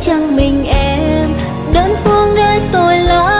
chẳng mình em, đơn phương đời tôi lỡ